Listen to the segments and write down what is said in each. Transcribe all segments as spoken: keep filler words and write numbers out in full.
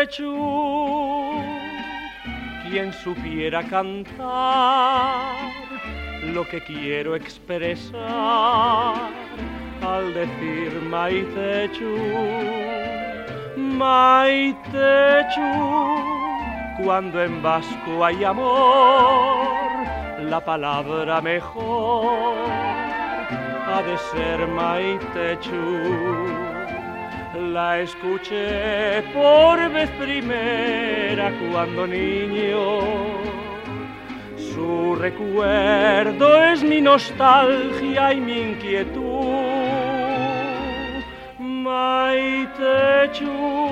Maitechu, quien supiera cantar lo que quiero expresar al decir Maitechu, Maitechu, cuando en vasco hay amor, la palabra mejor ha de ser Maitechu. La escuché por vez primera cuando niño. Su recuerdo es mi nostalgia y mi inquietud. Maitechu,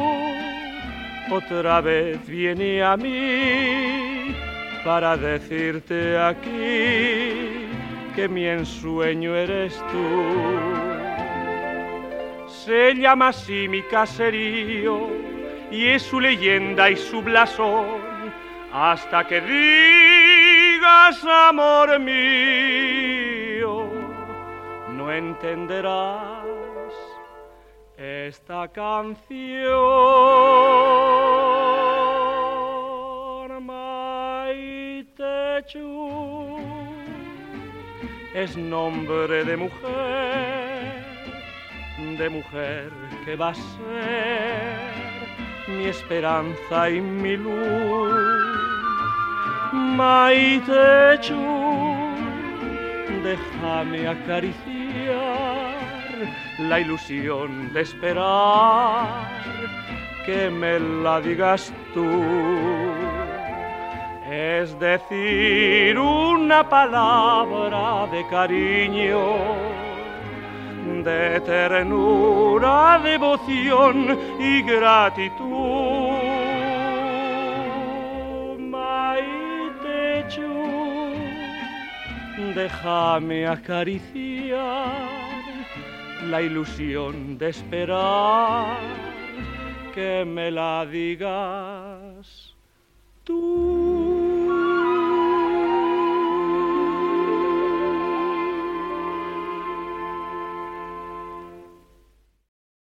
otra vez viene a mí para decirte aquí que mi ensueño eres tú. Se llama así mi caserío y es su leyenda y su blasón, hasta que digas amor mío, no entenderás esta canción. Maitechu es nombre de mujer, de mujer que va a ser mi esperanza y mi luz. Maitechu, déjame acariciar la ilusión de esperar que me la digas tú. Es decir, una palabra de cariño, de ternura, devoción y gratitud. Maitechu, déjame acariciar la ilusión de esperar que me la digas tú.